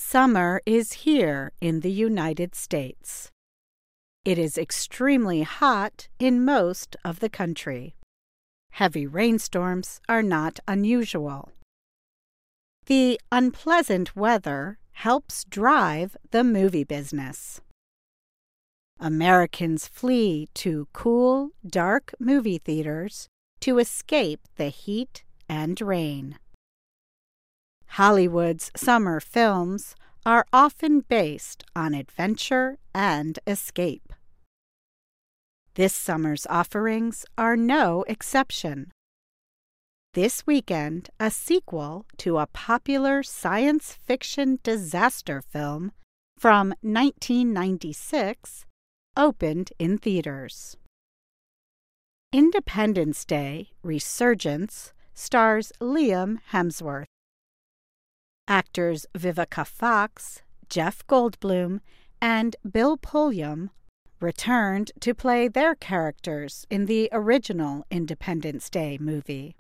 Summer is here in the United States. It is extremely hot in most of the country. Heavy rainstorms are not unusual. The unpleasant weather helps drive the movie business. Americans flee to cool, dark movie theaters to escape the heat and rain. Hollywood's summer films are often based on adventure and escape. This summer's offerings are no exception. This weekend, a sequel to a popular science fiction disaster film from 1996 opened in theaters. Independence Day: Resurgence stars Liam Hemsworth. Actors Vivica Fox, Jeff Goldblum, and Bill Pullman returned to play their characters in the original Independence Day movie.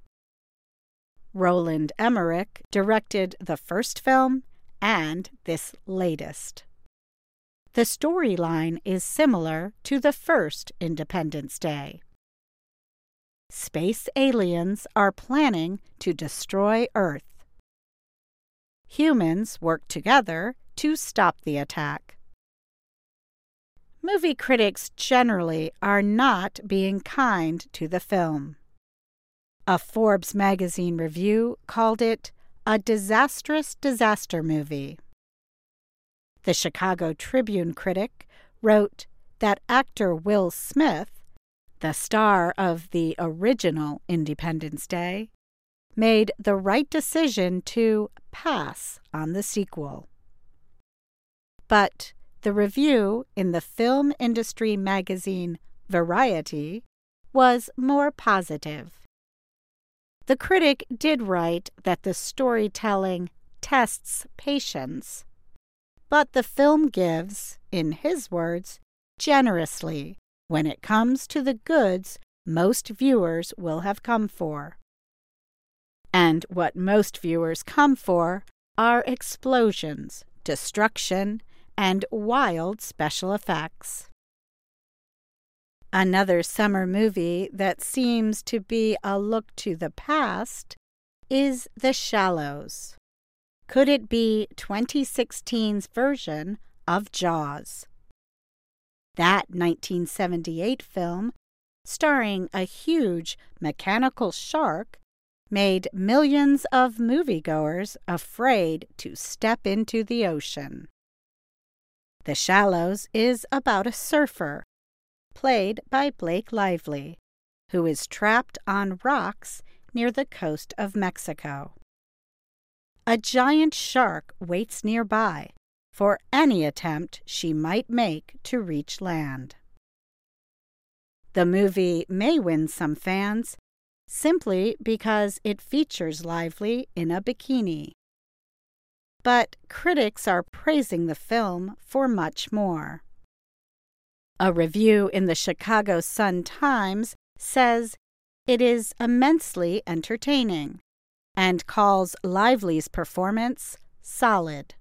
Roland Emmerich directed the first film and this latest. The storyline is similar to the first Independence Day. Space aliens are planning to destroy Earth. Humans work together to stop the attack. Movie critics generally are not being kind to the film. A Forbes magazine review called it a disastrous disaster movie. The Chicago Tribune critic wrote that actor Will Smith, the star of the original Independence Day, made the right decision to pass on the sequel. But the review in the film industry magazine Variety was more positive. The critic did write that the storytelling tests patience, but the film gives, in his words, generously when it comes to the goods most viewers will have come for. And what most viewers come for are explosions, destruction, and wild special effects. Another summer movie that seems to be a look to the past is The Shallows. Could it be 2016's version of Jaws? That 1978 film, starring a huge mechanical shark, made millions of moviegoers afraid to step into the ocean. The Shallows is about a surfer, played by Blake Lively, who is trapped on rocks near the coast of Mexico. A giant shark waits nearby for any attempt she might make to reach land. The movie may win some fans simply because it features Lively in a bikini. But critics are praising the film for much more. A review in the Chicago Sun-Times says it is immensely entertaining and calls Lively's performance solid.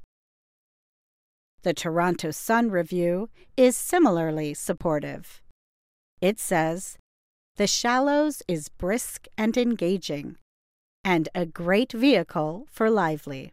The Toronto Sun review is similarly supportive. It says, "The Shallows is brisk and engaging, and a great vehicle for Lively."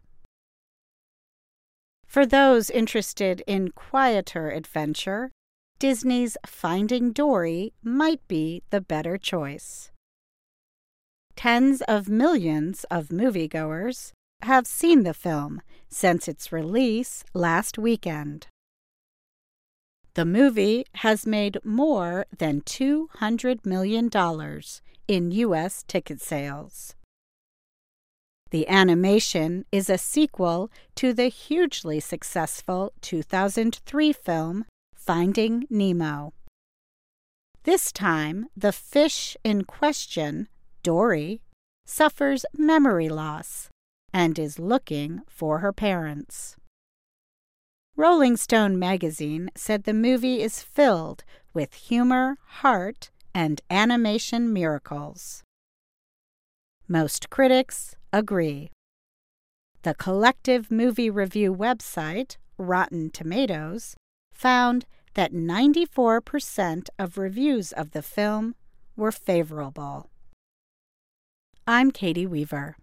For those interested in quieter adventure, Disney's Finding Dory might be the better choice. Tens of millions of moviegoers have seen the film since its release last weekend. The movie has made more than $200 million in U.S. ticket sales. The animation is a sequel to the hugely successful 2003 film Finding Nemo. This time, the fish in question, Dory, suffers memory loss and is looking for her parents. Rolling Stone magazine said the movie is filled with humor, heart, and animation miracles. Most critics agree. The collective movie review website, Rotten Tomatoes, found that 94% of reviews of the film were favorable. I'm Katie Weaver.